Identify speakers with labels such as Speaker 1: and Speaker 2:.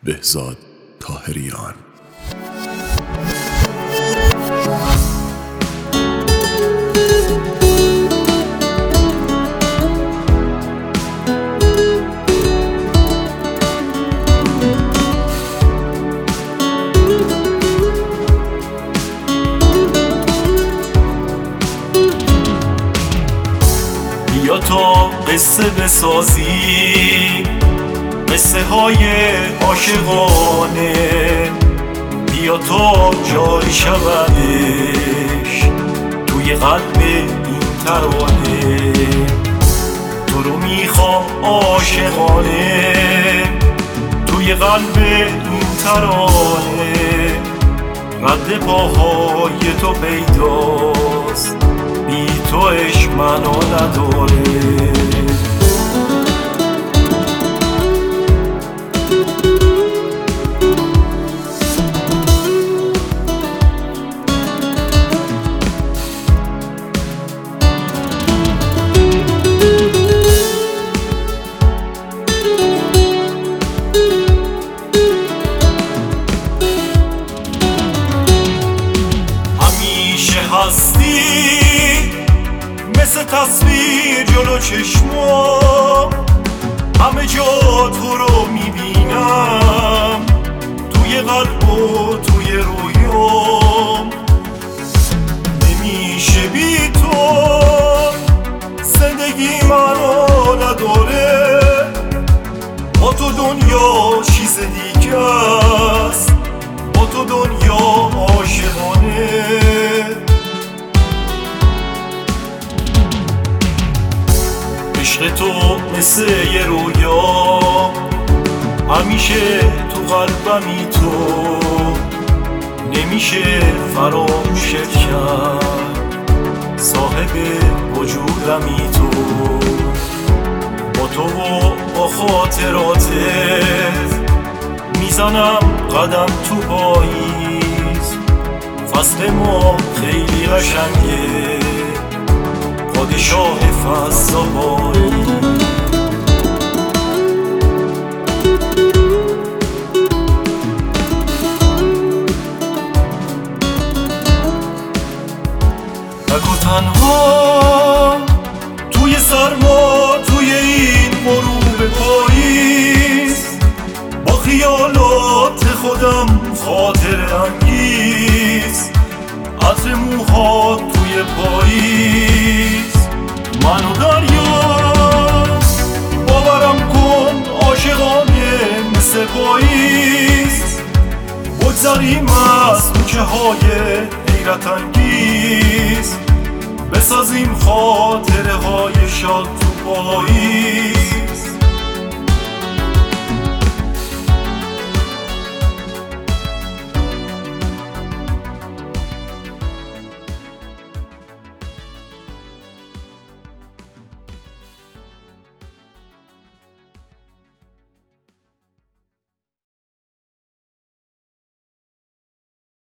Speaker 1: بهزاد طاهریان.
Speaker 2: بیا تا قصه بسازی، قصه های عاشقانه، بیا تا جاری شودش توی قلب این ترانه. تو رو میخوام عاشقانه توی قلب این ترانه. رد پاهای تو پیداست، بی تو عشق منو نداره. هستی مثل تصویر جلو چشمام، همه جا تو رو میبینم، توی قلب و توی رویام. نمیشه بی تو زندگی منو نداره. با تو دنیا چیز دیگه است، با تو دنیا عاشقانه. عشق تو مثل یه رویا، همیشه تو قلبمی تو، نمیشه فراموشت کرد، صاحب وجودمی تو. با تو و با خاطراتت میزنم قدم تو پاییز. فصل ما خیلی قشنگه، پادشاه فضایی. نگو تنها توی سرما، توی این غروب پاییز، با خیالات خودم خاطر انگیز. عطر موها توی پاییز، منو دریا باورم کن عاشقانه مثل پاییز. بگذریم از کوچه های حیرت انگیز، بسازیم خاطره های شاد تو پاییز.